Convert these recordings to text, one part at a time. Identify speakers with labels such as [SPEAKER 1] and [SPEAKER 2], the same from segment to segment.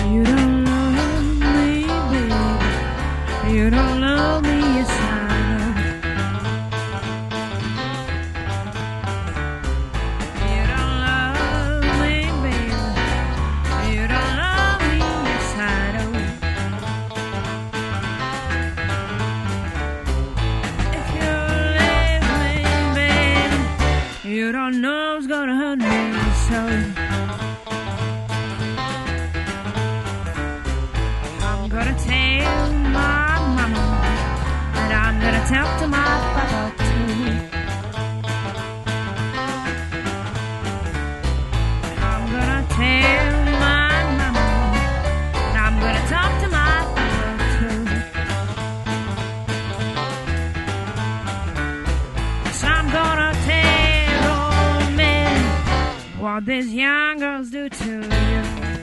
[SPEAKER 1] You don't love me, baby. You don't love me, yes I know. You don't love me, baby. You don't love me, yes I know. If you leave me, baby, you don't know what's gonna hurt me so. I'm gonna tell my mama, and I'm gonna talk to my papa too. I'm gonna tell my mama, and I'm gonna talk to my papa too. 'Cause I'm gonna tell old men what these young girls do to you.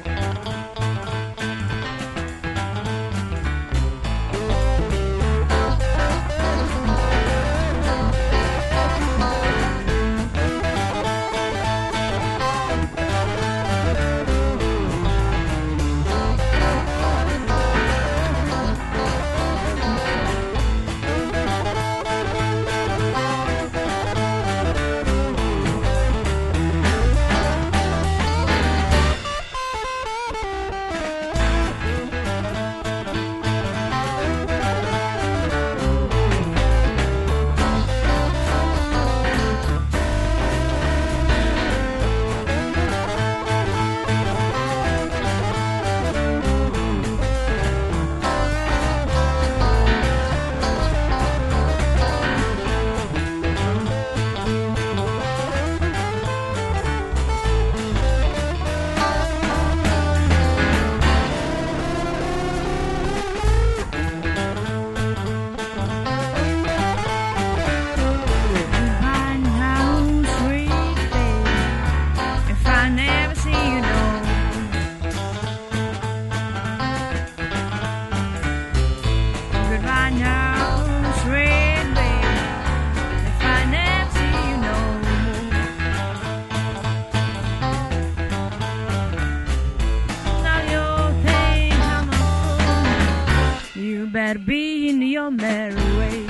[SPEAKER 1] Better be in your merry way.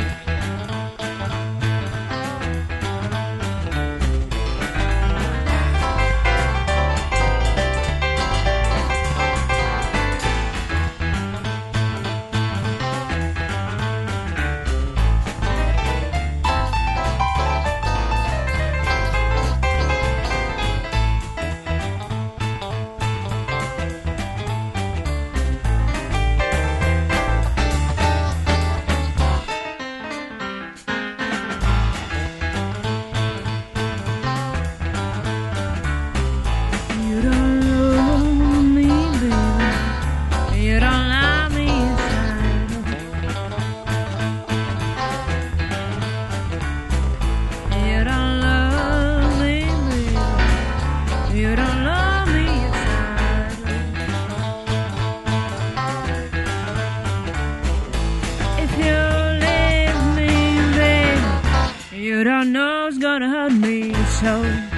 [SPEAKER 1] You don't know it's gonna hurt me so.